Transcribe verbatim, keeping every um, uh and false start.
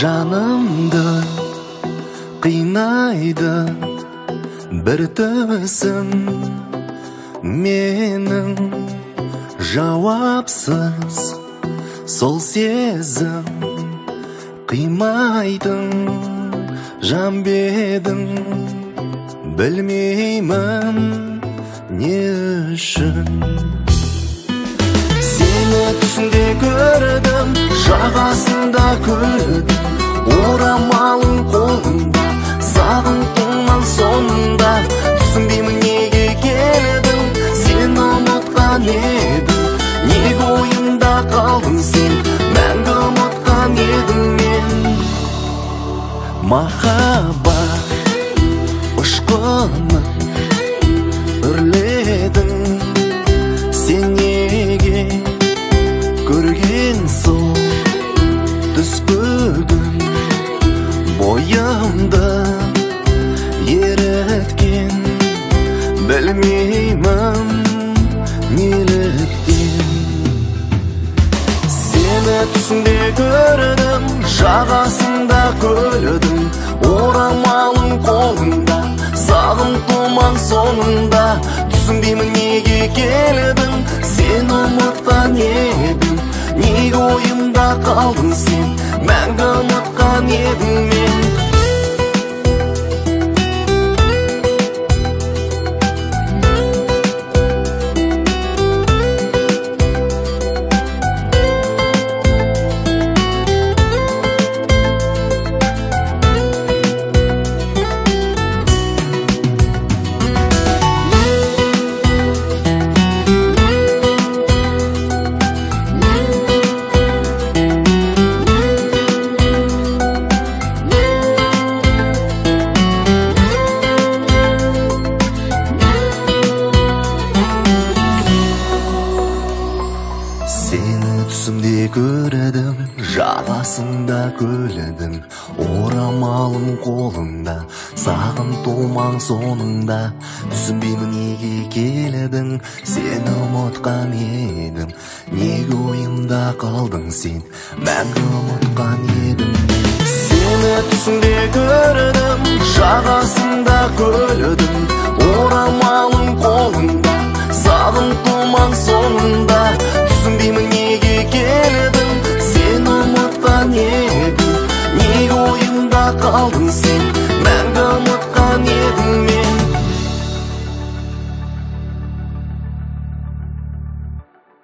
Жанымды қинайды бір түсім, менің жауапсыз сол сезім. Қимайтын жан бедің, білмеймін не үшін. Сені түсімде көрдім, жағасында күлдім, орамалың қолында, сағынтымнан сонында. Түсінбеймін неге келдің, сен ұмытқан едің, неге ойымда қалдың сен, мәңгі ұмытқан едің мен. Махаббат ұшқыны үрледің, сен неге көрген сол түс бүгін бойымды еріткен, білмеймін неліктен. Сені түсімде көрдім, жағасында күлдім, орамалың қолында, сағынтыман сонында. Түсінбеймін неге келдің, сен ұмытқан едің, неге ойымда қалдың сен, мәңгі ұмытқан едің мен. Түсімде көрдім, жағасында күлдім, орамалың қолында, сағынтыман сонында. Түсінбеймін неге келдің, сені ұмытқан едім, неге ойымда қалдың сен, мәңгі ұмытқан едім. Сені түсімде көрдім, жағасында күлдім, орамалың қолында, сағынтыман сонында. Түсінбеймін неге келдің, сен ұмытқан едің, неге ойымда қалдың сен.